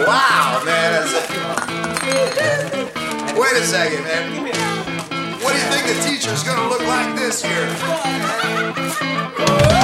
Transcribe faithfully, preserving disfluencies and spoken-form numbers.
Wow, man. That's Wait a second, man. What do you think the teacher's gonna look like this year?